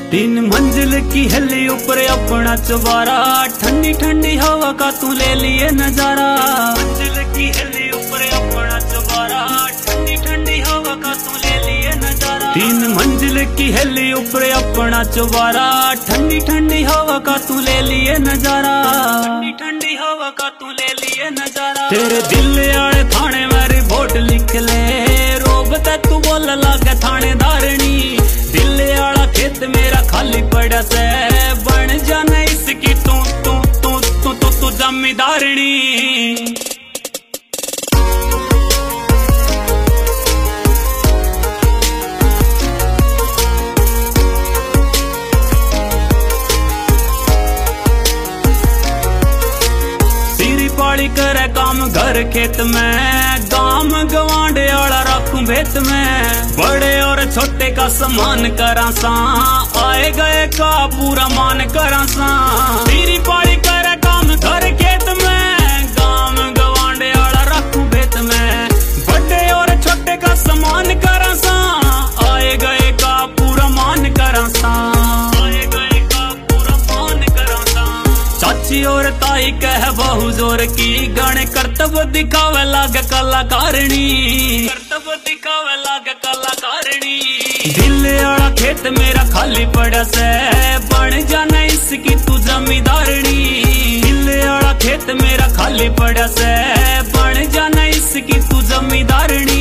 तीन मंजिल की हिली ऊपर अपना चुबारा, ठंडी ठंडी हवा का तू ले लिए नजारा। मंजिल की हिली ऊपर अपना चुबारा, ठंडी ठंडी हवा का तू ले लिए नजारा। तीन मंजिल की हिली ऊपर अपना चुबारा, ठंडी ठंडी हवा का तू ले लिए नजारा। ठंडी ठंडी हवा का तू ले लिए नजारा। तेरे दिल आले थाने मेरी वोट लिख ले, रोब ते तू बोल लागे थानेदारनी। दिल आला खेत मेरा खाली पड़ा से, बन जाने इसकी तू जमींदारनी। सिरी पाड़ी करे काम घर खेत में, गाम गवांडे आला रखूं भेत में। बड़े और छोटे का समान करा सा, आए गए का पूरा मान करा सा। सिरी पाड़ी करे काम घर खेत में, गाम गवांडे आला रखूं भेत में। बड़े और छोटे का समान करा सा, आए गए का पूरा मान करा सा। आए गए का पूरा मान करा सा। चाची और ताई कह बहु जोर की, गाने कर्तव्य दिखावे लागे कलाकारणी। कर्तव्य दिखावे लागे कलाकारणी। दिल आला खेत मेरा खाली पड़ा से, बन जाने इसकी तू जमींदारनी। दिल आला खेत मेरा खाली पड़ा से, बन जाने इसकी तू जमींदारनी।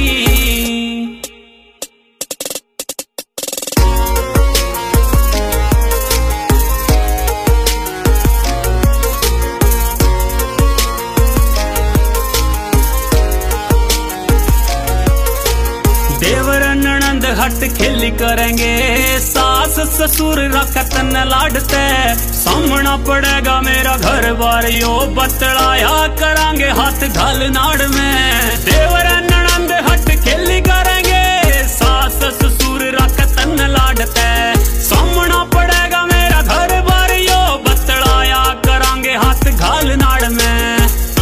देवर ननंद हट खेली करेंगे, सास ससुर रखत न लाडते। सामना पड़ेगा मेरा घर बार यो, बतलाया करांगे हाथ घाल नाड़ में। देवर ननंद हट खेली करेंगे, सास ससुर रखत न लाडते। सामना पड़ेगा मेरा घर बार यो, बतलाया करांगे हाथ घाल नाड़ में।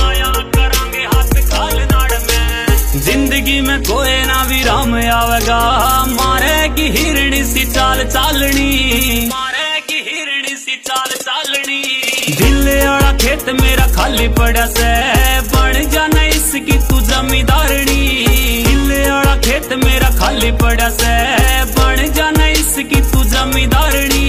जिंदगी में कोई ना विराम आवेगा, मारे की हिरणी सी चाल चालनी। मारे की हिरणी सी चाल चालनी। दिल आला खेत मेरा खाली पड़ा से, बन जाना इसकी तू जमींदारनी। दिल आला खेत मेरा खाली पड़ा से, बन जाना इसकी तू जमींदारनी।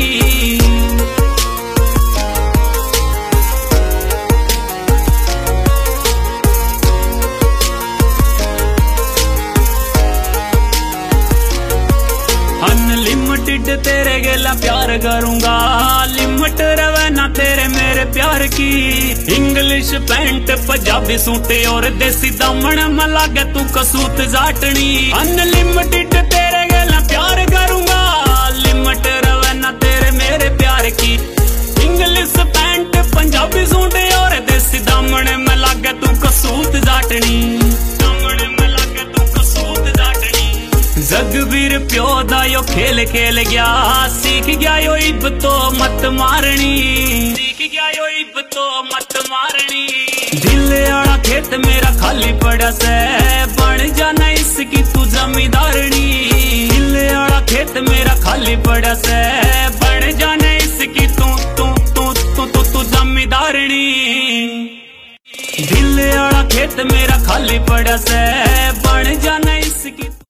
अनलिमिटेड तेरे गेला प्यार करूंगा, लिमिट रवे ना तेरे मेरे प्यार की। इंग्लिश पैंट पंजाबी सूट और देसी दामन में लागे तू कसूत जाटनी। अनलिमिटेड तेरे गेला प्यार करूंगा, लिमिट रवे ना तेरे मेरे प्यार की। इंग्लिश पैंट पंजाबी सूट और देसी दामन में लागे तू कसूत जाटनी। जगवीर प्यो दा यो खेल खेल गया, सीख गया यो इब तो मत मारनी। सीख गया यो इब तो मत मारनी। दिल आला खेत मेरा खाली पड़ा से, बन जाना इसकी तू जमींदारनी। दिल आला खेत मेरा खाली पड़ा से, बन जाना इसकी तू जमींदारनी। दिल आला खेत मेरा खाली पड़ा से, बन जाना